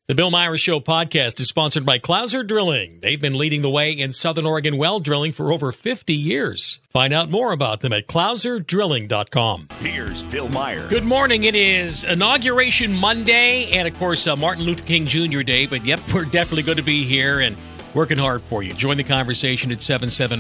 The Bill Myers Show podcast is sponsored by Clouser Drilling. They've been leading the way in Southern Oregon well drilling for over 50 years. Find out more about them at clouserdrilling.com. Here's Bill Myers. Good morning. It is Inauguration Monday and, of course, Martin Luther King Jr. Day. But, yep, we're definitely going to be here and working hard for you. Join the conversation at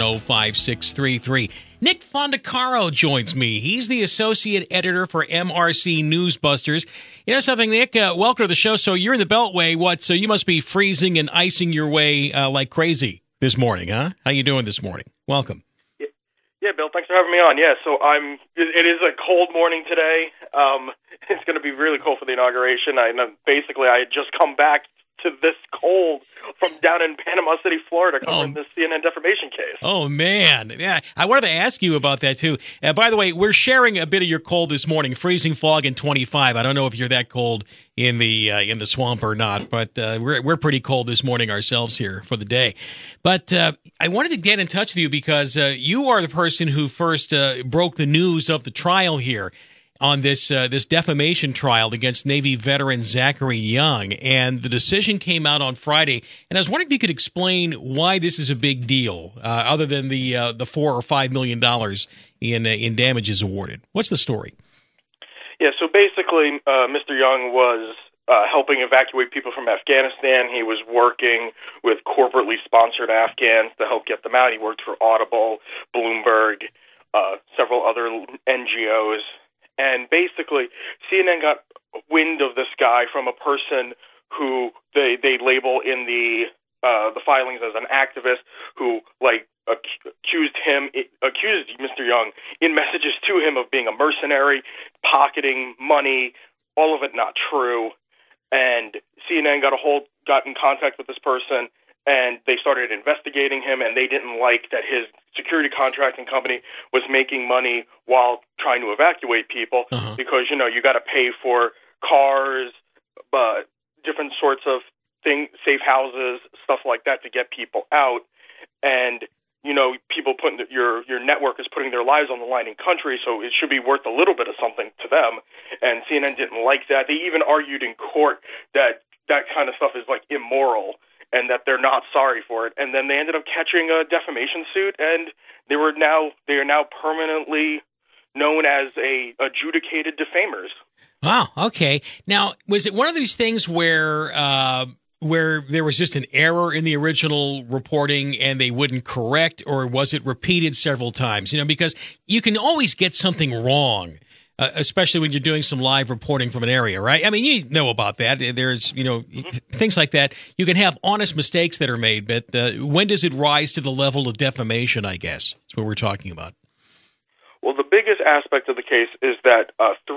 770-5633. Nick Fondacaro joins me. He's the associate editor for MRC Newsbusters. You know something, Nick? Welcome to the show. So you're in the Beltway. So you must be freezing and icing your way like crazy this morning, huh? How you doing this morning? Welcome. Yeah, Bill, thanks for having me on. Yeah, so it is a cold morning today. It's going to be really cold for the inauguration. I had just come back to this cold from down in Panama City, Florida, covering this CNN defamation case. Oh, man. Yeah, I wanted to ask you about that, too. By the way, we're sharing a bit of your cold this morning, freezing fog and 25. I don't know if you're that cold in the swamp or not, but we're pretty cold this morning ourselves here for the day. But I wanted to get in touch with you because you are the person who first broke the news of the trial here on this defamation trial against Navy veteran Zachary Young, and the decision came out on Friday. And I was wondering if you could explain why this is a big deal, other than the $4 or $5 million in damages awarded. What's the story? Yeah, so basically, Mr. Young was helping evacuate people from Afghanistan. He was working with corporately sponsored Afghans to help get them out. He worked for Audible, Bloomberg, several other NGOs. And basically, CNN got wind of this guy from a person who they label in the filings as an activist who accused Mr. Young in messages to him of being a mercenary, pocketing money, all of it not true. And CNN got in contact with this person, and they started investigating him, and they didn't like that his security contracting company was making money while trying to evacuate people because, you got to pay for cars, different sorts of things, safe houses, stuff like that to get people out. And, people putting your network is putting their lives on the line in country, so it should be worth a little bit of something to them. And CNN didn't like that. They even argued in court that kind of stuff is immoral, and that they're not sorry for it. And then they ended up catching a defamation suit, and they are now permanently known as adjudicated defamers. Wow. Okay. Now, was it one of these things where there was just an error in the original reporting and they wouldn't correct, or was it repeated several times? Because you can always get something wrong, especially when you're doing some live reporting from an area, right? I mean, you know about that. There's, things like that. You can have honest mistakes that are made, but when does it rise to the level of defamation, I guess? That's what we're talking about. Well, the biggest aspect of the case is that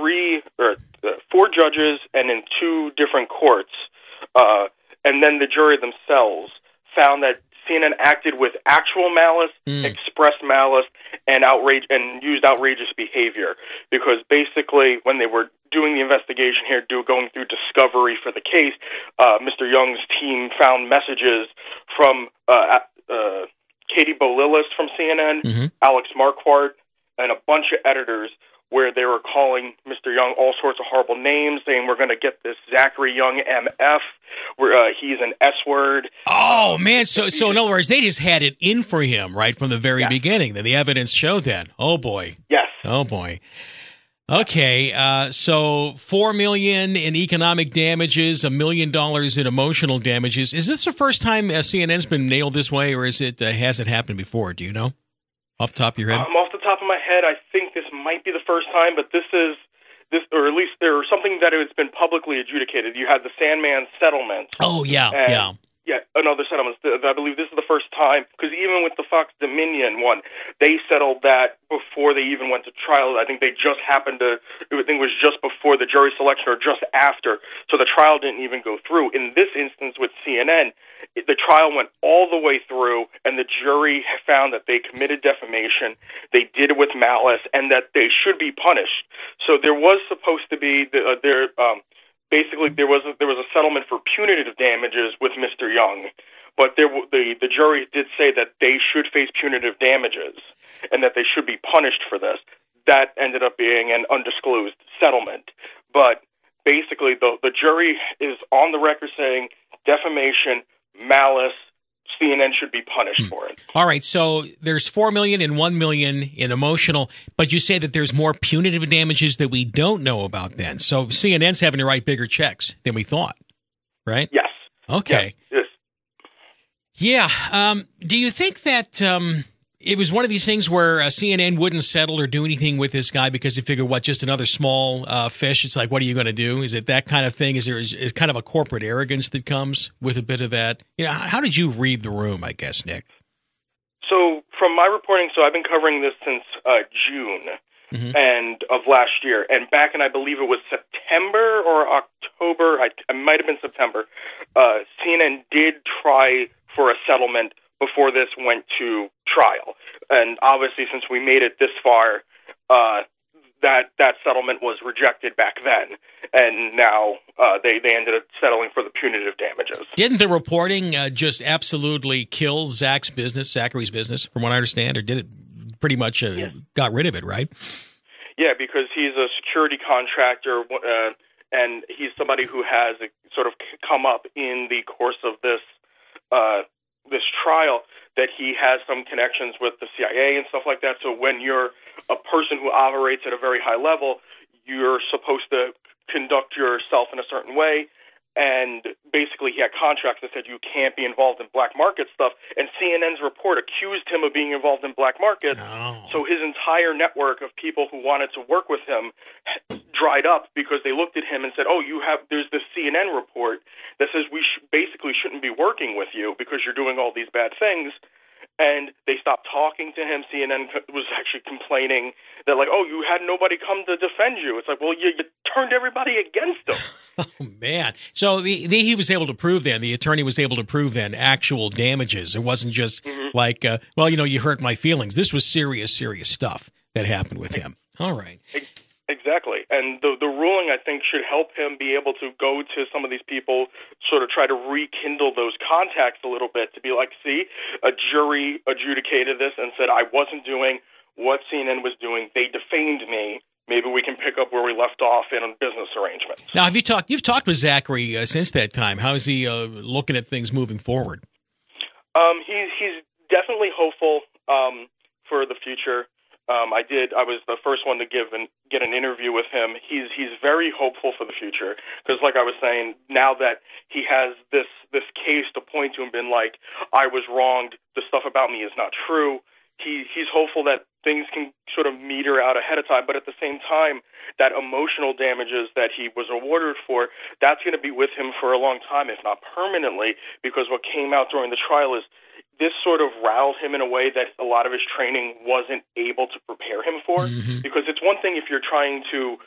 4 judges and in 2 different courts, and then the jury themselves, found that CNN acted with actual malice, expressed malice, and used outrageous behavior. Because basically, when they were doing the investigation here, going through discovery for the case, Mr. Young's team found messages from Katie Bolilis from CNN, Alex Marquardt, and a bunch of editors where they were calling Mr. Young all sorts of horrible names, saying we're going to get this Zachary Young MF, he's an S-word. Oh, man, so in other words, they just had it in for him right from the very beginning. The evidence showed that. Oh, boy. Yes. Oh, boy. Okay, so $4 million in economic damages, $1 million in emotional damages. Is this the first time CNN's been nailed this way, or has it happened before? Do you know? Off the top of your head? Off the top of my head, I think this might be the first time, but this, or at least there's something that has been publicly adjudicated. You had the Sandman settlement. Oh, yeah. Yeah, another settlement. I believe this is the first time, because even with the Fox Dominion one, they settled that before they even went to trial. I think they just happened to, I think it was just before the jury selection or just after, so the trial didn't even go through. In this instance with CNN, the trial went all the way through, and the jury found that they committed defamation, they did it with malice, and that they should be punished. So there was supposed to be basically, there was a settlement for punitive damages with Mr. Young, but the jury did say that they should face punitive damages and that they should be punished for this. That ended up being an undisclosed settlement. But basically the jury is on the record saying defamation, malice. CNN should be punished for it. All right, so there's $4 million and $1 million in emotional, but you say that there's more punitive damages that we don't know about then. So CNN's having to write bigger checks than we thought, right? Yes. Okay. Yes. Yeah. Do you think that it was one of these things where CNN wouldn't settle or do anything with this guy because they figured, just another small fish? It's like, what are you going to do? Is it that kind of thing? Is kind of a corporate arrogance that comes with a bit of that? How did you read the room, I guess, Nick? So from my reporting, I've been covering this since June and of last year. And back in, I believe it was September or October, I might have been September, CNN did try for a settlement before this went to trial. And obviously, since we made it this far, that settlement was rejected back then. And now they ended up settling for the punitive damages. Didn't the reporting just absolutely kill Zachary's business, from what I understand? Or did it pretty much got rid of it, right? Yeah, because he's a security contractor, and he's somebody who has sort of come up in the course of this trial, that he has some connections with the CIA and stuff like that. So when you're a person who operates at a very high level, you're supposed to conduct yourself in a certain way. And basically, he had contracts that said you can't be involved in black market stuff. And CNN's report accused him of being involved in black market. Oh. So his entire network of people who wanted to work with him dried up because they looked at him and said, there's this CNN report that says we basically shouldn't be working with you because you're doing all these bad things. And they stopped talking to him. CNN was actually complaining that, you had nobody come to defend you. It's like, well, you turned everybody against him. Oh, man. So he was able to prove then, the attorney was able to prove then actual damages. It wasn't just you hurt my feelings. This was serious stuff that happened with him. All right. Exactly. And the ruling, I think, should help him be able to go to some of these people, sort of try to rekindle those contacts a little bit, to be like, see, a jury adjudicated this and said I wasn't doing what CNN was doing. They defamed me. Maybe we can pick up where we left off in business arrangements. Now, you've talked with Zachary since that time. How is he looking at things moving forward? He's definitely hopeful for the future. I was the first one to get an interview with him. He's very hopeful for the future because, like I was saying, now that he has this case to point to and been like, I was wronged, the stuff about me is not true. He's hopeful that things can sort of meter out ahead of time, but at the same time, that emotional damages that he was awarded for, that's going to be with him for a long time, if not permanently, because what came out during the trial is this sort of riled him in a way that a lot of his training wasn't able to prepare him for. Mm-hmm. Because it's one thing if you're trying to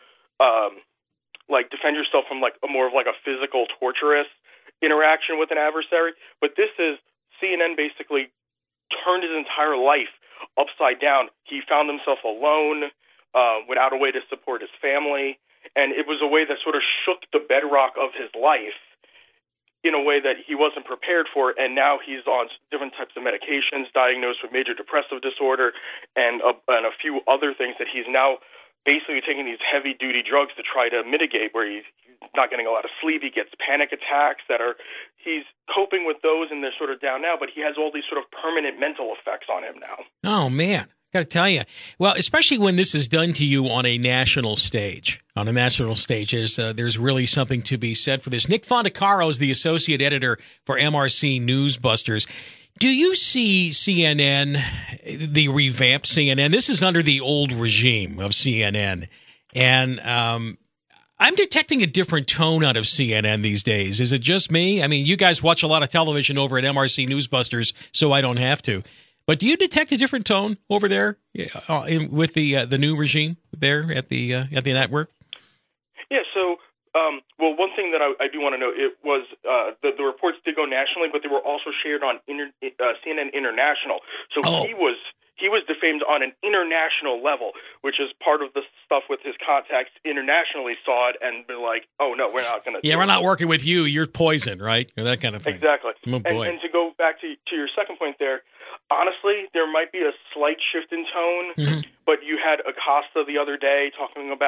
defend yourself from more of a physical, torturous interaction with an adversary, but this is CNN basically turned his entire life upside down. He found himself alone, without a way to support his family, and it was a way that sort of shook the bedrock of his life in a way that he wasn't prepared for, and now he's on different types of medications, diagnosed with major depressive disorder, and a few other things that he's now basically taking these heavy-duty drugs to try to mitigate, where he's not getting a lot of sleep. He gets panic attacks he's coping with those, and they're sort of down now, but he has all these sort of permanent mental effects on him now. Oh, man. Got to tell you. Well, especially when this is done to you on a national stage. On a national stage, there's really something to be said for this. Nick Fondacaro is the associate editor for MRC Newsbusters. Do you see CNN, the revamped CNN? This is under the old regime of CNN. And I'm detecting a different tone out of CNN these days. Is it just me? I mean, you guys watch a lot of television over at MRC Newsbusters, so I don't have to. But do you detect a different tone over there with the new regime there at the network? Yeah. So, one thing that I do want to note, it was the reports did go nationally, but they were also shared on CNN International. So he was defamed on an international level, which is part of the stuff with his contacts internationally saw it and been like, oh no, we're not going to. Yeah, we're not working with you. You're poison, right? Or that kind of thing. Exactly. Oh, boy. And to go back to your second point there. Honestly, there might be a slight shift in tone, but you had Acosta the other day talking about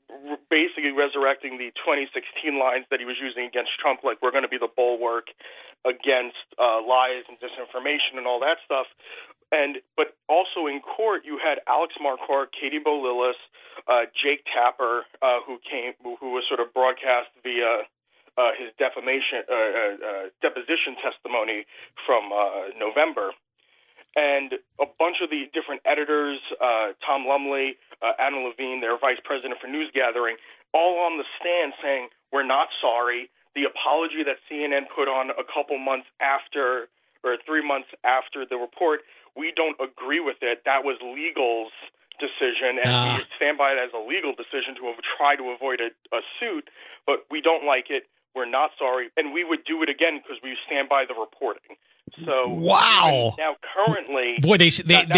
basically resurrecting the 2016 lines that he was using against Trump, like we're going to be the bulwark against lies and disinformation and all that stuff. But also in court, you had Alex Marquardt, Katie Bolillis, Jake Tapper, who was sort of broadcast via his deposition testimony from November. And a bunch of the different editors, Tom Lumley, Anna Levine, their vice president for news gathering, all on the stand saying, we're not sorry. The apology that CNN put on a couple months after, or 3 months after the report, we don't agree with it. That was legal's decision, and we stand by it as a legal decision to try to avoid a suit, but we don't like it. We're not sorry, and we would do it again because we stand by the reporting. So wow! Now currently, boy, they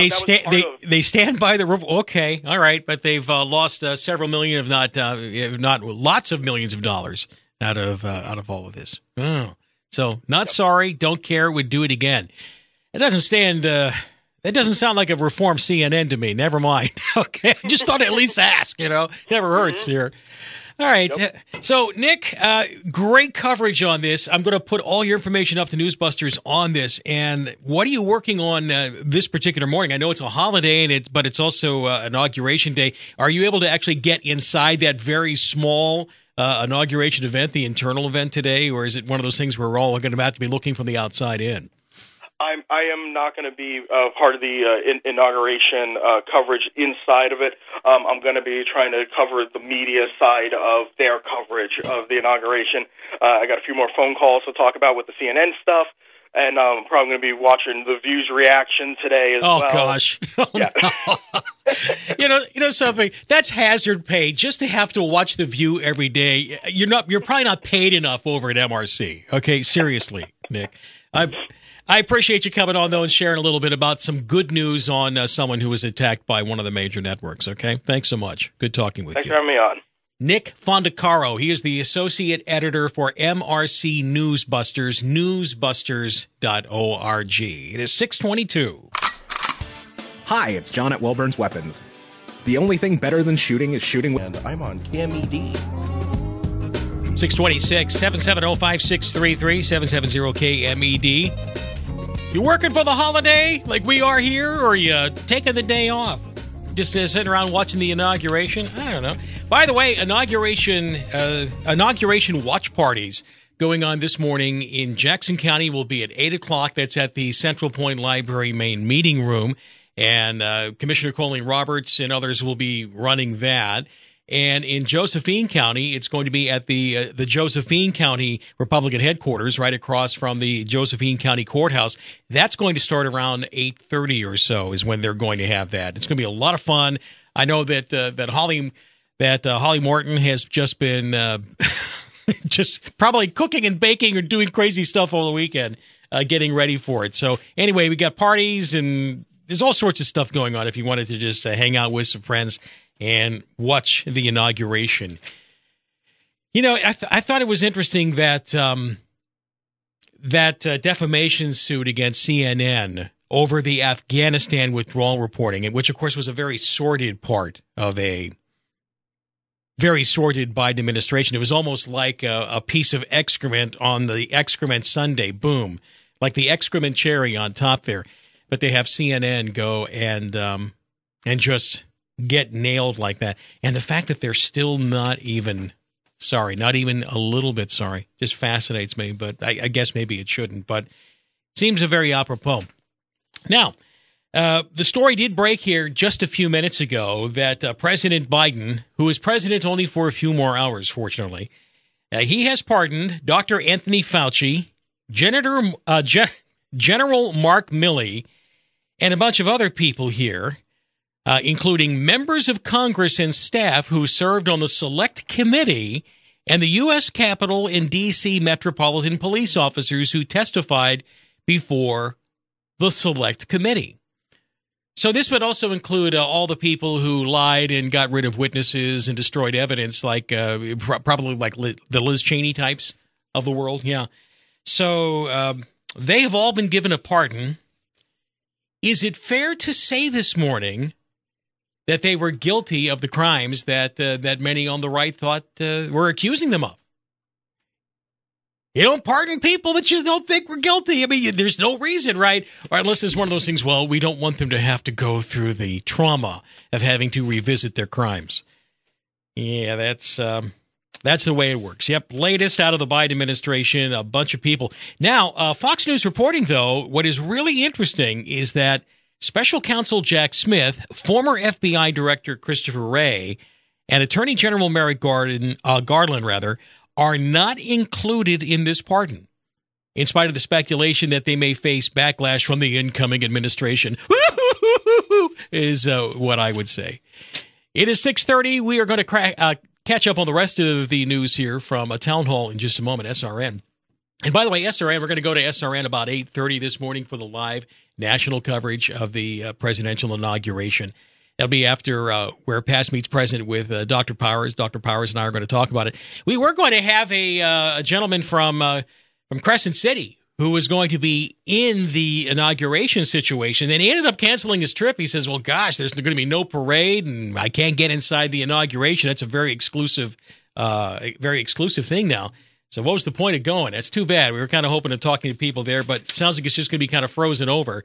stand by the okay, all right, but they've lost several million, if not lots of millions of dollars out of all of this. Oh. So not sorry, don't care, would do it again. It doesn't stand. That doesn't sound like a reformed CNN to me. Never mind. Okay, I just thought I'd at least ask. Never hurts here. All right. Yep. So, Nick, great coverage on this. I'm going to put all your information up to Newsbusters on this. And what are you working on this particular morning? I know it's a holiday, but it's also Inauguration Day. Are you able to actually get inside that very small inauguration event, the internal event today, or is it one of those things where we're all going to have to be looking from the outside in? I am not going to be part of the inauguration coverage inside of it. I'm going to be trying to cover the media side of their coverage of the inauguration. I got a few more phone calls to talk about with the CNN stuff, and I'm probably going to be watching the View's reaction today as well. Oh, gosh. Yeah. No. You know something? That's hazard pay just to have to watch the View every day. You're probably not paid enough over at MRC. Okay, seriously, Nick. I appreciate you coming on, though, and sharing a little bit about some good news on someone who was attacked by one of the major networks, okay? Thanks so much. Good talking with you. Thanks for having me on. Nick Fondacaro. He is the associate editor for MRC Newsbusters, newsbusters.org. It is 6:22. Hi, it's John at Welburn's Weapons. The only thing better than shooting is shooting. And I'm on CamED. 626 770-5633 770-KMED. You working for the holiday like we are here, or are you taking the day off? Just sitting around watching the inauguration? I don't know. By the way, inauguration watch parties going on this morning in Jackson County will be at 8 o'clock. That's at the Central Point Library main meeting room. And Commissioner Colleen Roberts and others will be running that. And in Josephine County, it's going to be at the Josephine County Republican headquarters, right across from the Josephine County Courthouse. That's going to start around 8:30 or so is when they're going to have that. It's going to be a lot of fun. I know that Holly Morton has just been just probably cooking and baking or doing crazy stuff over the weekend, getting ready for it. So anyway, we got parties and there's all sorts of stuff going on if you wanted to just hang out with some friends and watch the inauguration. I thought it was interesting that defamation suit against CNN over the Afghanistan withdrawal reporting, which, of course, was a very sordid part of a very sordid Biden administration. It was almost like a piece of excrement on the excrement sundae. Boom. Like the excrement cherry on top there. But they have CNN go and just get nailed like that. And the fact that they're still not even sorry, not even a little bit sorry, just fascinates me. But I guess maybe it shouldn't. But it seems a very apropos. Now, the story did break here just a few minutes ago that President Biden, who is president only for a few more hours, fortunately, he has pardoned Dr. Anthony Fauci, General Mark Milley, and a bunch of other people here, including members of Congress and staff who served on the Select Committee and the U.S. Capitol and D.C. Metropolitan Police officers who testified before the Select Committee. So this would also include all the people who lied and got rid of witnesses and destroyed evidence, like probably like the Liz Cheney types of the world. Yeah. So they have all been given a pardon. Is it fair to say this morning that they were guilty of the crimes that that many on the right thought were accusing them of. You don't pardon people that you don't think were guilty. I mean, there's no reason, right? Or unless it's one of those things, well, we don't want them to have to go through the trauma of having to revisit their crimes. Yeah, that's the way it works. Yep, latest out of the Biden administration, a bunch of people. Now, Fox News reporting, though, what is really interesting is that Special Counsel Jack Smith, former FBI Director Christopher Wray, and Attorney General Merrick Garland, are not included in this pardon, in spite of the speculation that they may face backlash from the incoming administration, is what I would say. It is 6:30. We are going to catch up on the rest of the news here from a town hall in just a moment, SRN. And by the way, SRN, we're going to go to SRN about 8:30 this morning for the live national coverage of the presidential inauguration. That'll be after where Past Meets Present with Dr. Powers. Dr. Powers and I are going to talk about it. We were going to have a gentleman from Crescent City who was going to be in the inauguration situation. And he ended up canceling his trip. He says, well, gosh, there's going to be no parade, and I can't get inside the inauguration. That's a very exclusive thing now. So what was the point of going? That's too bad. We were kind of hoping to talking to people there, but it sounds like it's just going to be kind of frozen over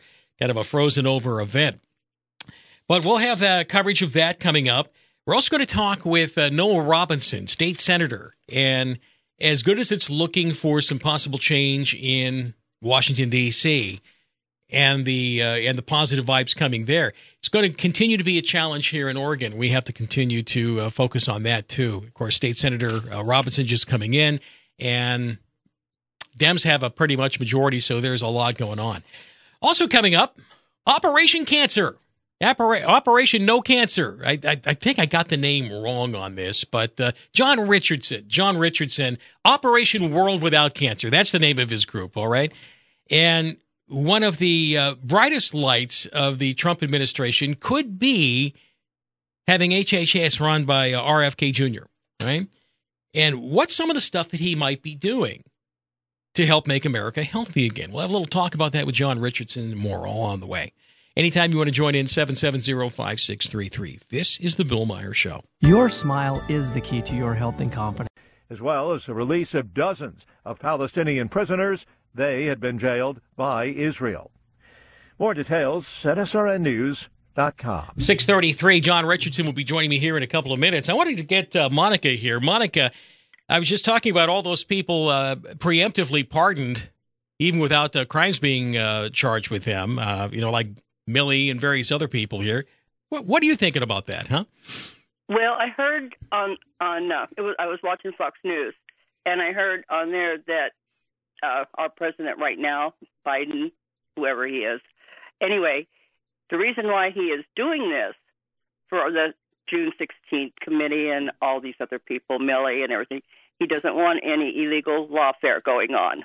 event. But we'll have coverage of that coming up. We're also going to talk with Noah Robinson, state senator. And as good as it's looking for some possible change in Washington, D.C., and the positive vibes coming there, it's going to continue to be a challenge here in Oregon. We have to continue to focus on that, too. Of course, State Senator Robinson just coming in, and Dems have a pretty much majority, so there's a lot going on. Also coming up, Operation Cancer. Operation No Cancer. I think I got the name wrong on this, but John Richardson, Operation World Without Cancer. That's the name of his group, all right? And one of the brightest lights of the Trump administration could be having HHS run by RFK Jr., right? And what's some of the stuff that he might be doing to help make America healthy again? We'll have a little talk about that with John Richardson and more all on the way. Anytime you want to join in, 770-5633. This is The Bill Meyer Show. Your smile is the key to your health and confidence. As well as the release of dozens of Palestinian prisoners. They had been jailed by Israel. More details at srnnews.com. 6:33. John Richardson will be joining me here in a couple of minutes. I wanted to get Monica here. Monica, I was just talking about all those people preemptively pardoned, even without crimes being charged with them, like Milley and various other people here. What are you thinking about that, huh? Well, I heard I was watching Fox News, and I heard on there that our president right now, Biden, whoever he is, anyway, the reason why he is doing this for the June 16th committee and all these other people, Milley and everything, he doesn't want any illegal lawfare going on.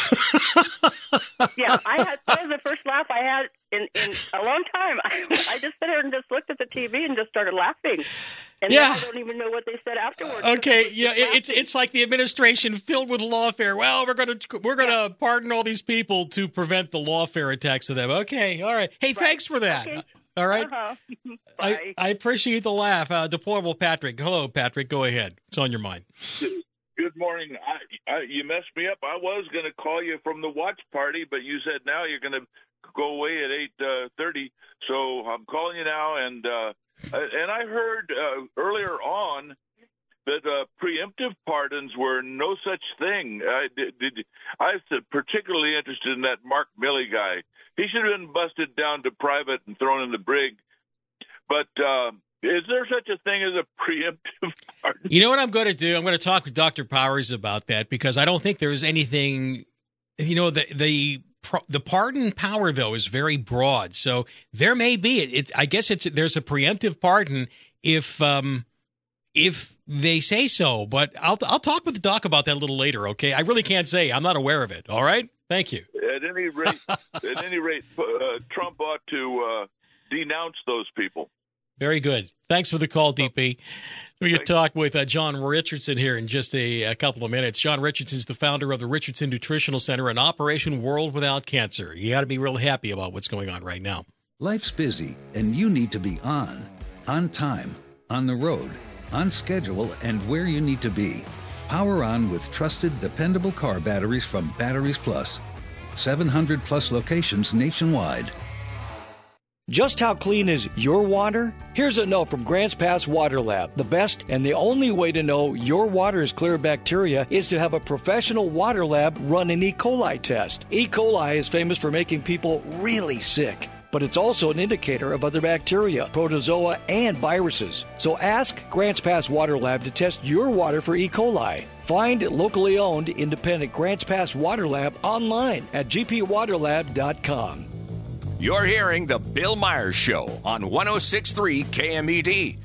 Yeah, that was the first laugh I had in a long time. I just sat there and just looked at the TV and just started laughing. And then I don't even know what they said afterwards. Okay, yeah, it's like the administration filled with lawfare. Well, we're gonna pardon all these people to prevent the lawfare attacks to them. Okay, all right. Hey, thanks for that. Okay. All right. Bye. I appreciate the laugh. Deplorable Patrick. Hello, Patrick. Go ahead. It's on your mind. Good morning. You messed me up. I was going to call you from the watch party, but you said now you're going to go away at 8:30. So I'm calling you now, and I heard earlier on that preemptive pardons were no such thing. I was particularly interested in that Mark Milley guy. He should have been busted down to private and thrown in the brig. But is there such a thing as a preemptive pardon? You know what I'm going to do? I'm going to talk with Dr. Powers about that, because I don't think there's anything, the pardon power, though, is very broad. So there may be, I guess there's a preemptive pardon if they say so. But I'll talk with the doc about that a little later, okay? I really can't say. I'm not aware of it, all right? Thank you. At any rate, Trump ought to denounce those people. Very good. Thanks for the call, DP. We're going to talk with John Richardson here in just a couple of minutes. John Richardson is the founder of the Richardson Nutritional Center and Operation World Without Cancer. You got to be real happy about what's going on right now. Life's busy, and you need to be on. on time, on the road, on schedule, and where you need to be. Power on with trusted, dependable car batteries from Batteries Plus. 700 plus locations nationwide. Just how clean is your water? Here's a note from Grants Pass Water Lab. The best and the only way to know your water is clear of bacteria is to have a professional water lab run an E. coli test. E. coli is famous for making people really sick, but it's also an indicator of other bacteria, protozoa, and viruses. So ask Grants Pass Water Lab to test your water for E. coli. Find locally owned independent Grants Pass Water Lab online at gpwaterlab.com. You're hearing The Bill Myers Show on 106.3 KMED.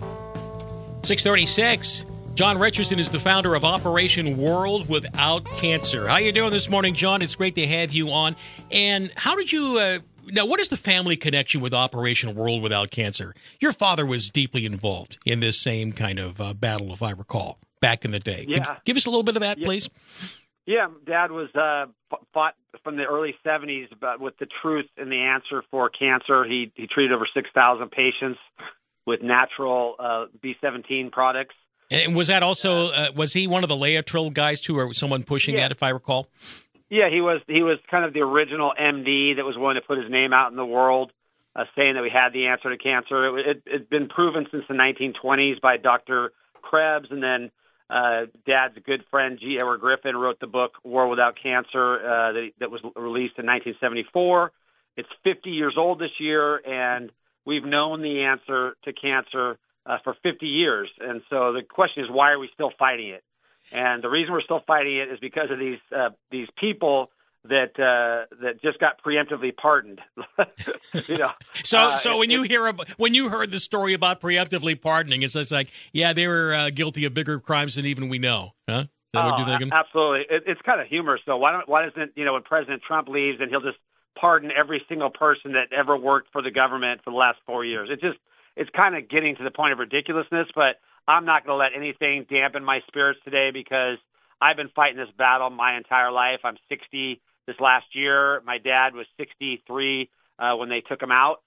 636. John Richardson is the founder of Operation World Without Cancer. How you doing this morning, John? It's great to have you on. And how did you... now, what is the family connection with Operation World Without Cancer? Your father was deeply involved in this same kind of battle, if I recall, back in the day. Yeah. Give us a little bit of that, please. Yeah, Dad was fought from the early 70s with the truth and the answer for cancer. He treated over 6,000 patients with natural B17 products. And was that also was he one of the Laetrile guys too, or someone pushing that, if I recall? Yeah, he was kind of the original MD that was willing to put his name out in the world, saying that we had the answer to cancer. It'd been proven since the 1920s by Dr. Krebs, and then Dad's good friend, G. Edward Griffin, wrote the book War Without Cancer that was released in 1974. It's 50 years old this year, and we've known the answer to cancer for 50 years. And so the question is, why are we still fighting it? And the reason we're still fighting it is because of these people that just got preemptively pardoned. So when you heard the story about preemptively pardoning, it's just like, yeah, they were guilty of bigger crimes than even we know, huh? Is that what you're thinking? Absolutely. It's kind of humorous, though. Why doesn't when President Trump leaves and he'll just pardon every single person that ever worked for the government for the last 4 years? It's kind of getting to the point of ridiculousness, but I'm not going to let anything dampen my spirits today because I've been fighting this battle my entire life. I'm 60 this last year. My dad was 63 when they took him out.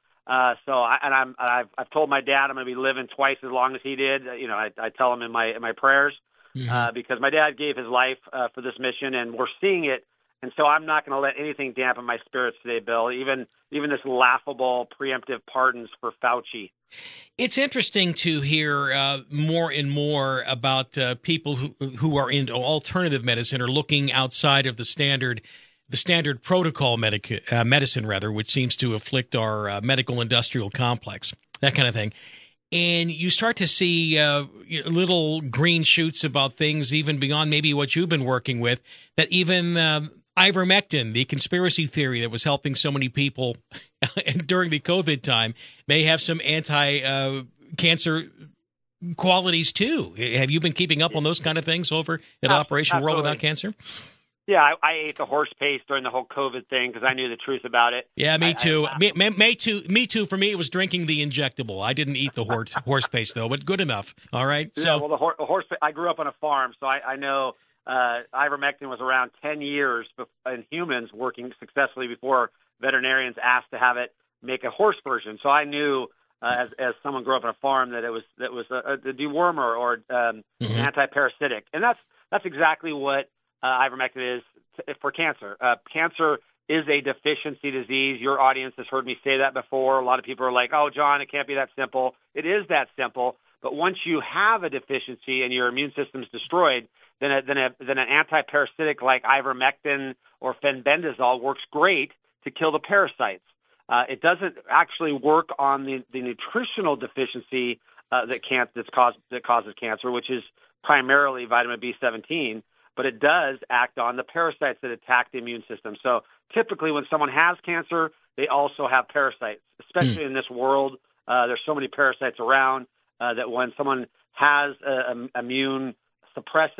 I've told my dad I'm going to be living twice as long as he did. I tell him in my prayers because my dad gave his life for this mission, and we're seeing it. And so I'm not going to let anything dampen my spirits today, Bill. Even this laughable preemptive pardons for Fauci. It's interesting to hear more and more about people who are into alternative medicine or looking outside of the standard protocol medicine, which seems to afflict our medical industrial complex, that kind of thing. And you start to see little green shoots about things even beyond maybe what you've been working with, that even ivermectin, the conspiracy theory that was helping so many people during the COVID time, may have some anti-cancer qualities too. Have you been keeping up on those kind of things over at Operation World Without Cancer? Yeah, I ate the horse paste during the whole COVID thing because I knew the truth about it. Yeah, me too. Me too. For me, it was drinking the injectable. I didn't eat the horse paste though, but good enough. All right. Yeah, well, the horse. I grew up on a farm, so I know ivermectin was around 10 years in humans working successfully before veterinarians asked to have it make a horse version. So I knew as someone grew up on a farm that it was a dewormer or an antiparasitic, and that's exactly what ivermectin is for cancer. Cancer is a deficiency disease. Your audience has heard me say that before. A lot of people are like, "Oh, John, it can't be that simple." It is that simple. But once you have a deficiency and your immune system is destroyed, then an antiparasitic like ivermectin or fenbendazole works great to kill the parasites. It doesn't actually work on the nutritional deficiency that causes cancer, which is primarily vitamin B17. But it does act on the parasites that attack the immune system. So typically when someone has cancer, they also have parasites, especially in this world. There's so many parasites around that when someone has an immune suppressed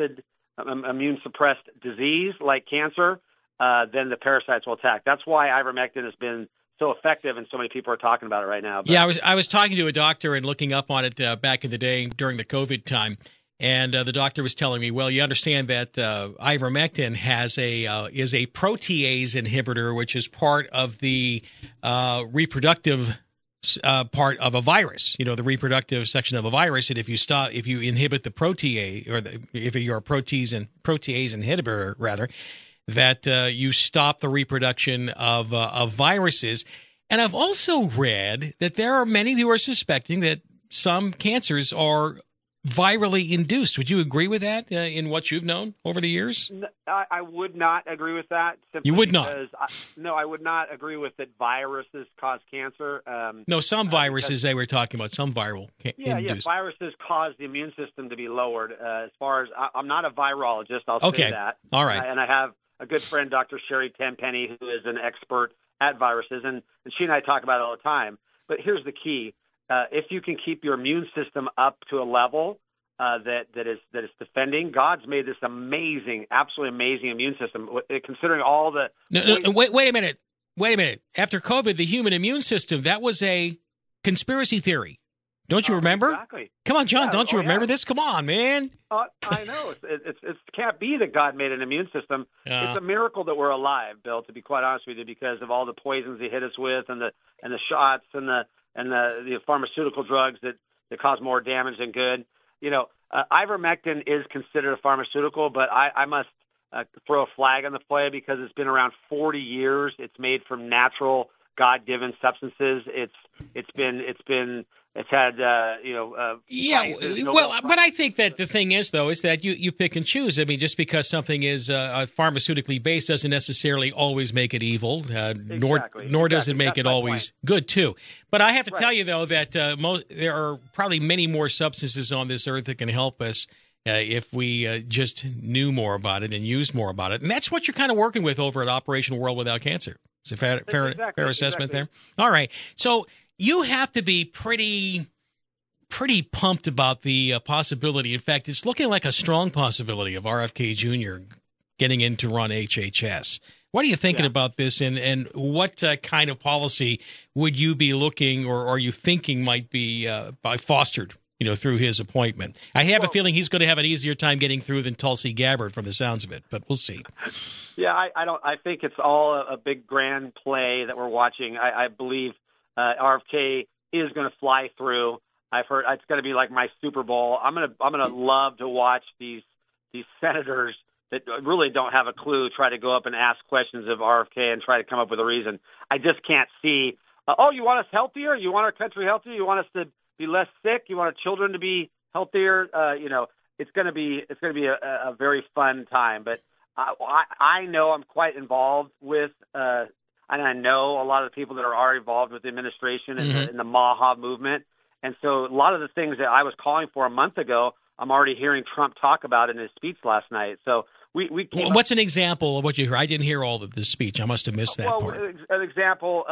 disease like cancer, then the parasites will attack. That's why ivermectin has been so effective, and so many people are talking about it right now. But, yeah, I was talking to a doctor and looking up on it back in the day during the COVID time. And the doctor was telling me, well, you understand that ivermectin is a protease inhibitor, which is part of the reproductive part of a virus, the reproductive section of a virus. And if you inhibit the protease, or if you're a protease inhibitor, rather, that you stop the reproduction of viruses. And I've also read that there are many who are suspecting that some cancers are virally induced. Would you agree with that in what you've known over the years? I would not agree with that. You would not? No, I would not agree with that viruses cause cancer. No, some viruses they were talking about, some viral induced. Viruses cause the immune system to be lowered. As far as I'm not a virologist, I'll say that. All right. And I have a good friend, Dr. Sherry Tenpenny, who is an expert at viruses, and she and I talk about it all the time. But here's the key. If you can keep your immune system up to a level that is defending, God's made this amazing, absolutely amazing immune system. Considering all the wait a minute. After COVID, the human immune system, that was a conspiracy theory. Don't you remember? Exactly. Come on, John. Don't you remember this? Come on, man. I know. It can't be that God made an immune system. It's a miracle that we're alive, Bill, to be quite honest with you, because of all the poisons he hit us with, and the shots and the pharmaceutical drugs that cause more damage than good. Ivermectin is considered a pharmaceutical, but I must throw a flag on the play because it's been around 40 years. It's made from natural, God-given substances. It's had but I think that the thing is, though, is that you pick and choose. I mean, just because something is pharmaceutically based doesn't necessarily always make it evil, nor does it make it always good, too. But I have to tell you, though, that there are probably many more substances on this earth that can help us if we just knew more about it and used more about it. And that's what you're kind of working with over at Operation World Without Cancer. Is a fair assessment there? All right. So you have to be pretty pumped about the possibility. In fact, it's looking like a strong possibility of RFK Jr. getting in to run HHS. What are you thinking about this, and what kind of policy would you be looking or are you thinking might be fostered through his appointment? I have a feeling he's going to have an easier time getting through than Tulsi Gabbard from the sounds of it, but we'll see. Yeah, I think it's all a big grand play that we're watching. I believe RFK is going to fly through. I've heard it's going to be like my Super Bowl. I'm going to love to watch these senators that really don't have a clue try to go up and ask questions of RFK and try to come up with a reason. I just can't see. You want us healthier? You want our country healthier? You want us to be less sick? You want our children to be healthier? It's going to be a very fun time. But I know I'm quite involved with. And I know a lot of the people that are involved with the administration and in the MAHA movement. And so a lot of the things that I was calling for a month ago, I'm already hearing Trump talk about in his speech last night. So we came What's an example of what you heard? I didn't hear all of the speech. I must have missed that part. An example,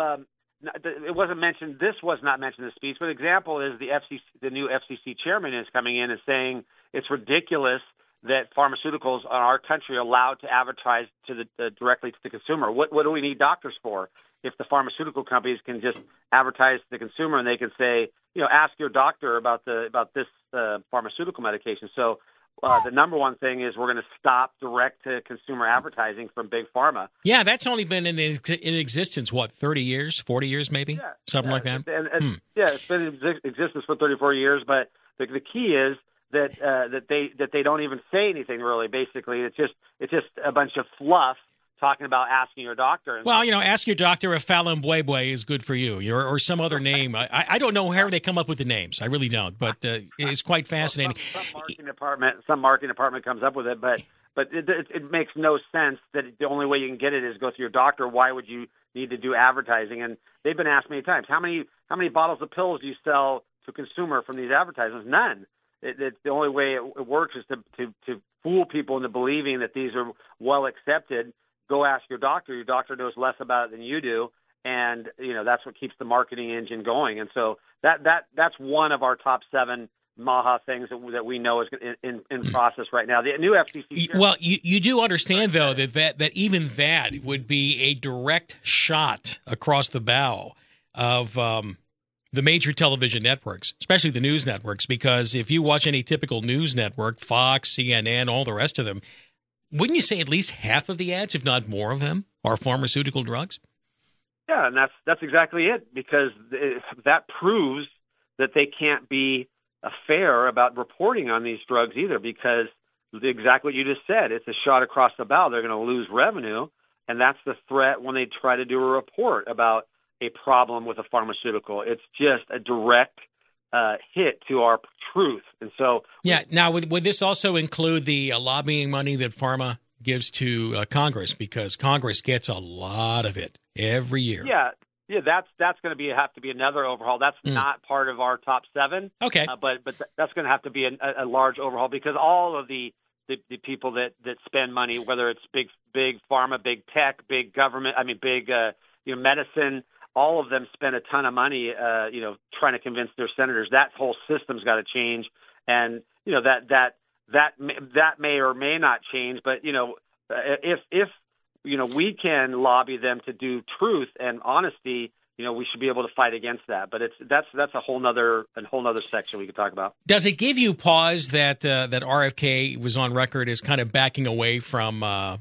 it wasn't mentioned. This was not mentioned in the speech. But an example is the new FCC chairman is coming in and saying it's ridiculous that pharmaceuticals in our country are allowed to advertise to directly to the consumer. What do we need doctors for if the pharmaceutical companies can just advertise to the consumer and they can say, ask your doctor about this pharmaceutical medication. So the number one thing is we're going to stop direct-to-consumer advertising from Big Pharma. Yeah, that's only been in existence, 30 years, 40 years maybe? Something like that? It's been in existence for 34 years, but the key is that they don't even say anything really. Basically, it's just a bunch of fluff talking about asking your doctor. Well, ask your doctor if Fallon Bwebwe is good for you, or some other name. I don't know how they come up with the names. I really don't, but it's quite fascinating. Some marketing department comes up with it, but it makes no sense that the only way you can get it is go through your doctor. Why would you need to do advertising? And they've been asked many times, how many bottles of pills do you sell to consumer from these advertisements? None. The only way it works is to fool people into believing that these are well accepted. Go ask your doctor. Your doctor knows less about it than you do, and that's what keeps the marketing engine going. And so that's one of our top 7 MAHA things that we know is in process right now. The new FCC. Well, you do understand though that even that would be a direct shot across the bow of the major television networks, especially the news networks, because if you watch any typical news network, Fox, CNN, all the rest of them, wouldn't you say at least half of the ads, if not more of them, are pharmaceutical drugs? Yeah, and that's exactly it, because that proves that they can't be fair about reporting on these drugs either, because exactly what you just said, it's a shot across the bow. They're going to lose revenue, and that's the threat when they try to do a report about a problem with a pharmaceutical. It's just a direct hit to our truth. And so, yeah. Now, would this also include the lobbying money that pharma gives to Congress, because Congress gets a lot of it every year? Yeah, that's going to have to be another overhaul. That's not part of our top 7. Okay, but that's going to have to be a large overhaul, because all of the people that spend money, whether it's big pharma, big tech, big government, big medicine, all of them spend a ton of money, trying to convince their senators. That whole system's got to change, and that may or may not change. But if we can lobby them to do truth and honesty, we should be able to fight against that. But that's a whole nother section we could talk about. Does it give you pause that RFK was on record as kind of backing away from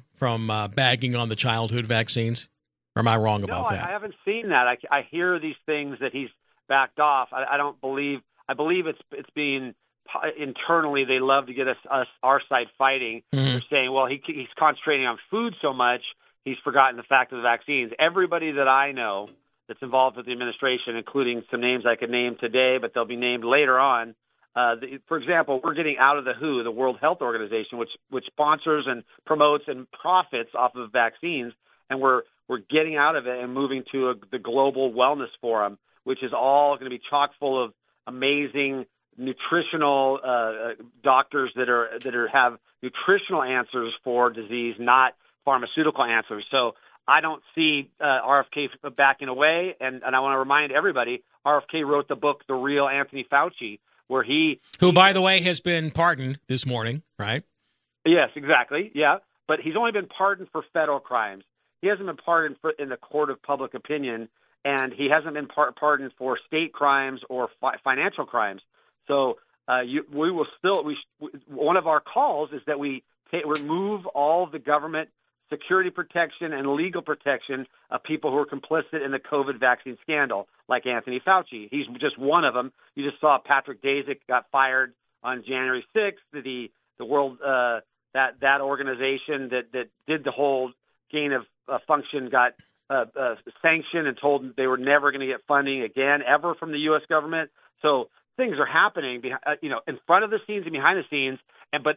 bagging on the childhood vaccines? Or am I wrong about that? I haven't seen that. I hear these things that he's backed off. I don't believe. I believe it's being internally. They love to get us our side fighting. Mm-hmm. They're saying, well, he's concentrating on food so much, he's forgotten the fact of the vaccines. Everybody that I know that's involved with the administration, including some names I could name today, but they'll be named later on. For example, we're getting out of the WHO, the World Health Organization, which sponsors and promotes and profits off of vaccines, and we're getting out of it and moving to the Global Wellness Forum, which is all going to be chock full of amazing nutritional doctors that have nutritional answers for disease, not pharmaceutical answers. So I don't see RFK backing away, and I want to remind everybody, RFK wrote the book The Real Anthony Fauci, where who, by the way, has been pardoned this morning, right? Yes, exactly. Yeah, but he's only been pardoned for federal crimes. He hasn't been pardoned in the court of public opinion, and he hasn't been pardoned for state crimes or financial crimes. So we will still. One of our calls is that we remove all the government security protection and legal protection of people who are complicit in the COVID vaccine scandal, like Anthony Fauci. He's just one of them. You just saw Patrick Daszak got fired on January 6th. The world that organization that did the whole gain of function got sanctioned and told they were never going to get funding again ever from the U.S. government. So things are happening, in front of the scenes and behind the scenes, but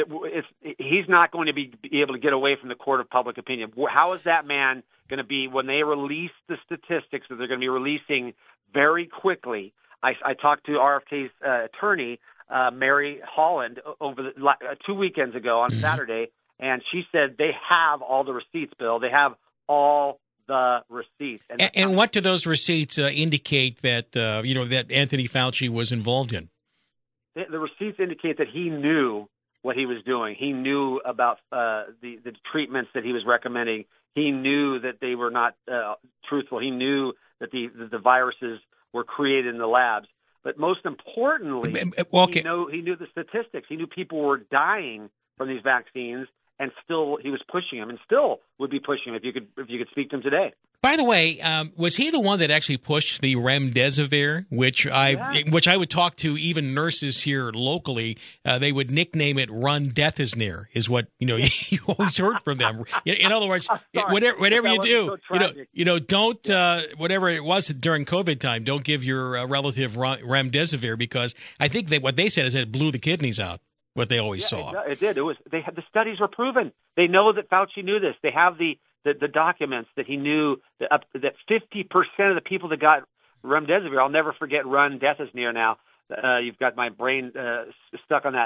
he's not going to be able to get away from the court of public opinion. How is that man going to be when they release the statistics that they're going to be releasing very quickly? I talked to RFK's attorney, Mary Holland, over 2 weekends ago on Saturday, and she said they have all the receipts, Bill. They have all the receipts. And what do those receipts indicate that that Anthony Fauci was involved in? The receipts indicate that he knew what he was doing. He knew about the treatments that he was recommending. He knew that they were not truthful. He knew that the viruses were created in the labs. But most importantly, he knew the statistics. He knew people were dying from these vaccines, and still he was pushing them, and still would be pushing them if you could speak to him today. By the way, was he the one that actually pushed the remdesivir, which I would talk to even nurses here locally? They would nickname it "Run Death is Near," is what you always heard from them. In other words, whatever you do, don't whatever it was during COVID time, don't give your relative remdesivir, because I think that what they said is it blew the kidneys out. What they always saw. It did. The studies were proven. They know that Fauci knew this. They have the documents that he knew that 50% of the people that got remdesivir, I'll never forget Run Death is Near now. You've got my brain stuck on that.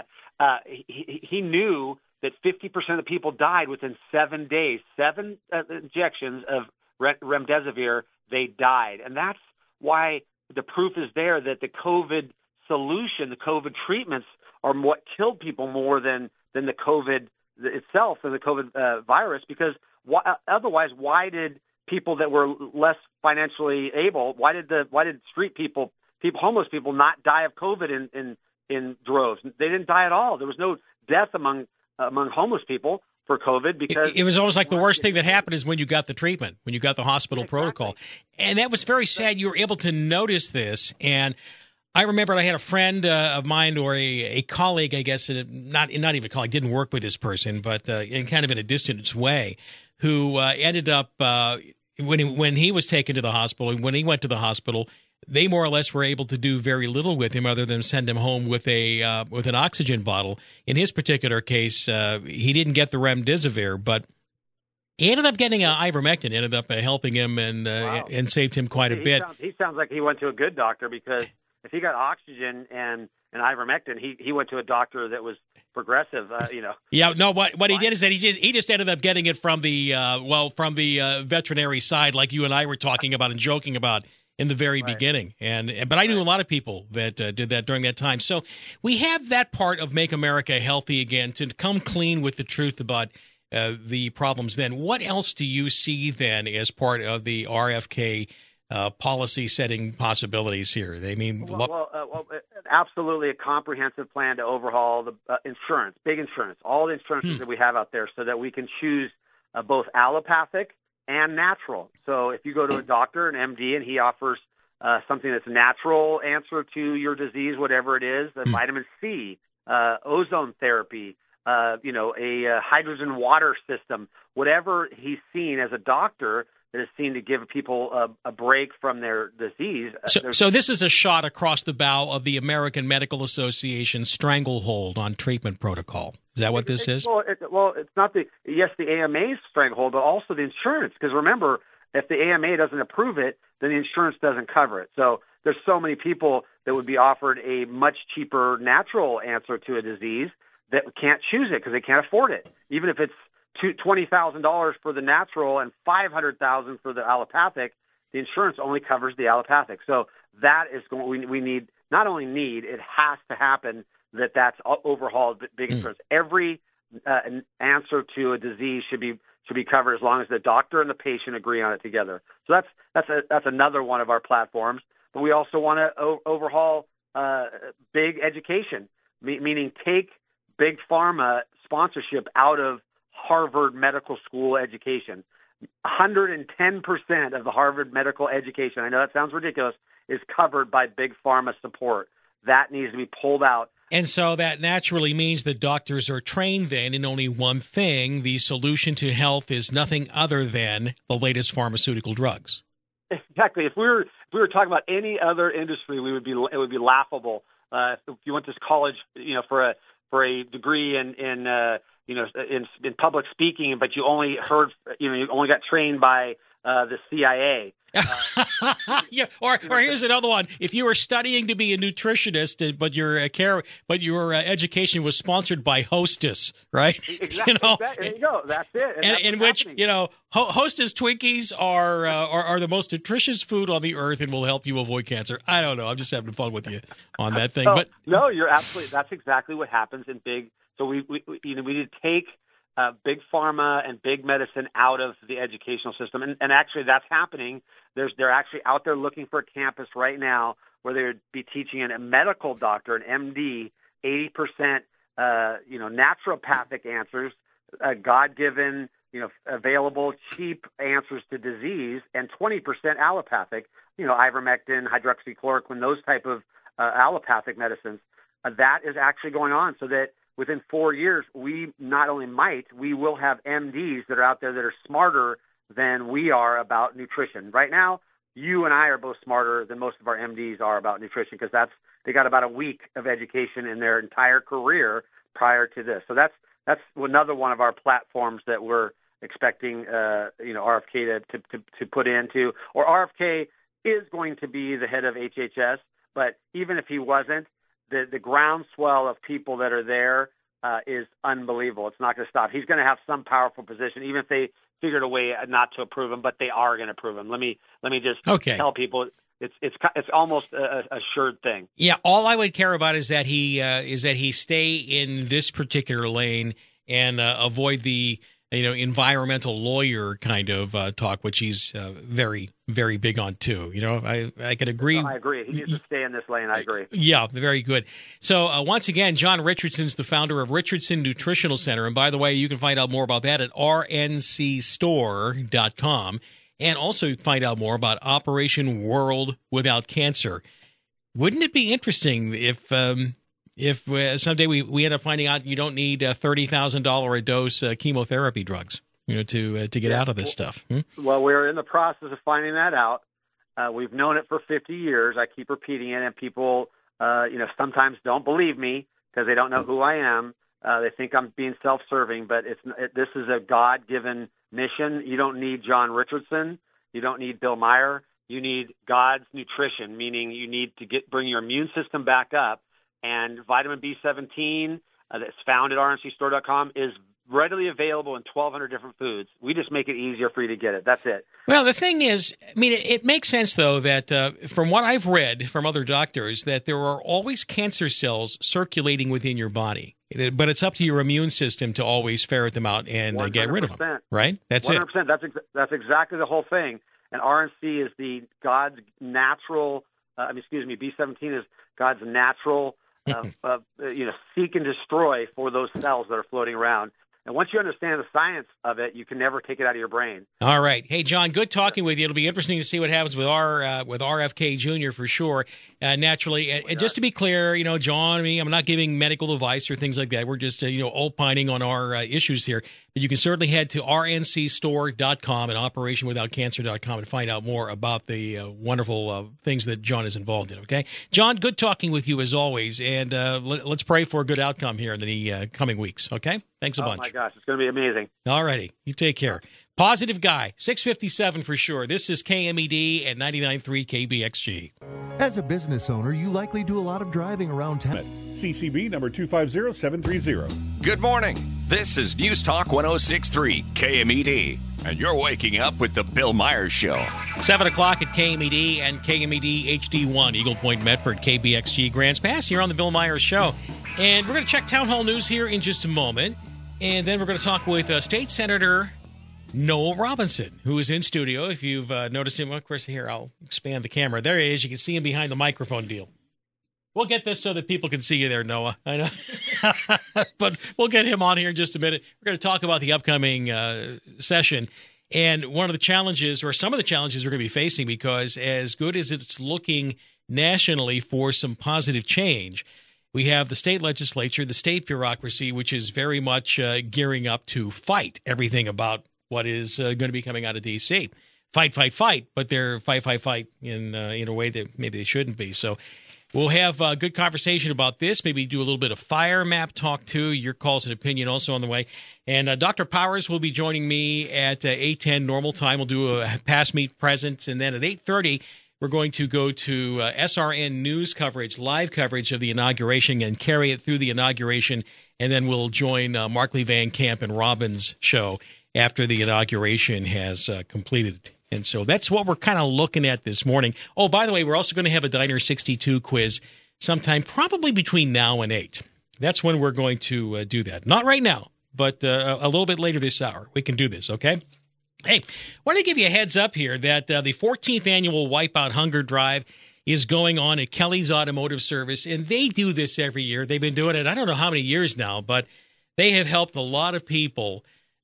He knew that 50% of the people died within 7 days. 7 injections of remdesivir, they died. And that's why the proof is there that the COVID solution, the COVID treatments, are what killed people more than the COVID itself, than the COVID virus. Because otherwise, why did people that were less financially able, why did street people, homeless people, not die of COVID in droves? They didn't die at all. There was no death among homeless people. for COVID because it was almost like the worst thing that happened is when you got the treatment, when you got the hospital protocol. And that was very sad. You were able to notice this. And I remember I had a friend of mine or a colleague, I guess, not even a colleague, didn't work with this person, but in kind of in a distant way, who ended up, when he was taken to the hospital, and when he went to the hospital, they more or less were able to do very little with him other than send him home with an oxygen bottle. In his particular case, he didn't get the remdesivir, but he ended up getting ivermectin. Ended up helping him and saved him quite a bit. He sounds like he went to a good doctor, because if he got oxygen and ivermectin, he went to a doctor that was progressive. Yeah, no. What he did is that he just ended up getting it from the veterinary side, like you and I were talking about and joking about in the very beginning. But I knew a lot of people that did that during that time. So we have that part of Make America Healthy Again, to come clean with the truth about the problems then. What else do you see then as part of the RFK policy setting possibilities here? They mean absolutely a comprehensive plan to overhaul the insurance, big insurance, all the insurances that we have out there, so that we can choose both allopathic and natural. So if you go to a doctor, an MD, and he offers something that's a natural answer to your disease, whatever it is, vitamin C, ozone therapy, a hydrogen water system, whatever he's seen as a doctor that is seen to give people a break from their disease. So this is a shot across the bow of the American Medical Association stranglehold on treatment protocol. Is that what this is? Well, it's not the AMA's stranglehold, but also the insurance. Because remember, if the AMA doesn't approve it, then the insurance doesn't cover it. So there's so many people that would be offered a much cheaper natural answer to a disease that can't choose it because they can't afford it, even if it's $20,000 for the natural and $500,000 for the allopathic. The insurance only covers the allopathic. So that is we need, not only need, it has to happen that's overhauled big insurance. Every answer to a disease should be covered as long as the doctor and the patient agree on it together. So that's another one of our platforms. But we also want to overhaul big education, meaning take big pharma sponsorship out of Harvard Medical School education. 110% of the Harvard medical education, I know that sounds ridiculous, is covered by big pharma support. That needs to be pulled out. And so that naturally means that doctors are trained then in only one thing: the solution to health is nothing other than the latest pharmaceutical drugs. Exactly. If we were talking about any other industry, it would be laughable. If you went to college, for a degree in public speaking, but you only got trained by the CIA. Yeah, or here's another one. If you were studying to be a nutritionist, but your education was sponsored by Hostess, right? Exactly. There you go. That's it. And in which Hostess Twinkies are the most nutritious food on the earth and will help you avoid cancer. I don't know. I'm just having fun with you on that thing. But no, you're absolutely. That's exactly what happens in big. So we need to take big pharma and big medicine out of the educational system, and actually that's happening. They're actually out there looking for a campus right now where they would be teaching a medical doctor, an MD, 80% naturopathic answers, God-given, available cheap answers to disease, and 20% allopathic, ivermectin, hydroxychloroquine, those type of allopathic medicines. That is actually going on, so that within 4 years, we will have MDs that are out there that are smarter than we are about nutrition. Right now, you and I are both smarter than most of our MDs are about nutrition, because they got about a week of education in their entire career prior to this. So that's another one of our platforms that we're expecting RFK to put into. Or RFK is going to be the head of HHS, but even if he wasn't, the groundswell of people that are there is unbelievable. It's not going to stop. He's going to have some powerful position, even if they figured a way not to approve him, but they are going to approve him. Let me just tell people it's almost a assured thing. Yeah, all I would care about is that he stay in this particular lane and avoid the environmental lawyer kind of talk, which he's very, very big on too. I could agree. I agree. He needs to stay in this lane. I agree. Yeah, very good. So once again, John Richardson's the founder of Richardson Nutritional Center. And by the way, you can find out more about that at rncstore.com. And also you can find out more about Operation World Without Cancer. Wouldn't it be interesting if someday we end up finding out you don't need $30,000 a dose chemotherapy drugs, to get out of this stuff? Well, we're in the process of finding that out. We've known it for 50 years. I keep repeating it, and people, sometimes don't believe me because they don't know who I am. They think I'm being self-serving, but this is a God-given mission. You don't need John Richardson. You don't need Bill Meyer. You need God's nutrition, meaning you need to bring your immune system back up. And vitamin B17 that's found at rncstore.com is readily available in 1,200 different foods. We just make it easier for you to get it. That's it. Well, the thing is, it makes sense, though, that from what I've read from other doctors, that there are always cancer cells circulating within your body. But it's up to your immune system to always ferret them out and get rid of them, right? That's 100%. it. That's exactly the whole thing. And RNC is God's natural, B17 is God's natural, seek and destroy for those cells that are floating around. And once you understand the science of it, you can never take it out of your brain. All right. Hey, John, good talking with you. It'll be interesting to see what happens with RFK Jr. for sure, naturally. And just to be clear, John, I'm not giving medical advice or things like that. We're just, opining on our issues here. But you can certainly head to rncstore.com and operationwithoutcancer.com and find out more about the wonderful things that John is involved in, okay? John, good talking with you as always. And let's pray for a good outcome here in the coming weeks, okay? Thanks a bunch. Oh, my gosh. It's going to be amazing. All righty. You take care. Positive guy. 657 for sure. This is KMED and 99.3 KBXG. As a business owner, you likely do a lot of driving around town. CCB number 250730. Good morning. This is News Talk 106.3 KMED. And you're waking up with the Bill Myers Show. 7 o'clock at KMED and KMED HD1, Eagle Point, Medford, KBXG, Grants Pass, here on the Bill Myers Show. And we're going to check Town Hall News here in just a moment. And then we're going to talk with State Senator Noel Robinson, who is in studio. If you've noticed him, well, of course, here, I'll expand the camera. There he is. You can see him behind the microphone deal. We'll get this so that people can see you there, Noah. I know. But we'll get him on here in just a minute. We're going to talk about the upcoming session. And one of the challenges, or some of the challenges we're going to be facing, because as good as it's looking nationally for some positive change, we have the state legislature, the state bureaucracy, which is very much gearing up to fight everything about what is going to be coming out of D.C. Fight, but they're fight in a way that maybe they shouldn't be. So we'll have a good conversation about this, maybe do a little bit of fire map talk, too. Your calls and opinion also on the way. And Dr. Powers will be joining me at 8:10 normal time. We'll do a past, meet, present, and then at 8:30, we're going to go to SRN News coverage, live coverage of the inauguration, and carry it through the inauguration. And then we'll join Markley Van Camp and Robin's show after the inauguration has completed. And so that's what we're kind of looking at this morning. Oh, by the way, we're also going to have a Diner 62 quiz sometime probably between now and 8. That's when we're going to do that. Not right now, but a little bit later this hour. We can do this, okay? Hey, I want to give you a heads up here that the 14th annual Wipeout Hunger Drive is going on at Kelly's Automotive Service, and they do this every year. They've been doing it I don't know how many years now, but they have helped a lot of people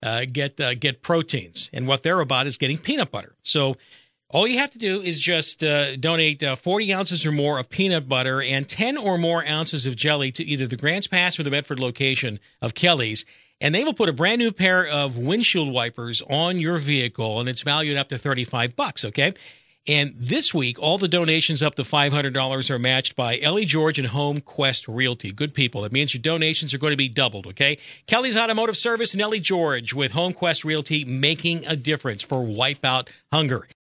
get proteins, and what they're about is getting peanut butter. So all you have to do is just donate 40 ounces or more of peanut butter and 10 or more ounces of jelly to either the Grants Pass or the Medford location of Kelly's, and they will put a brand new pair of windshield wipers on your vehicle, and it's valued up to $35, okay? And this week, all the donations up to $500 are matched by Ellie George and Home Quest Realty. Good people. That means your donations are going to be doubled, okay? Kelly's Automotive Service and Ellie George with Home Quest Realty, making a difference for Wipeout Hunger.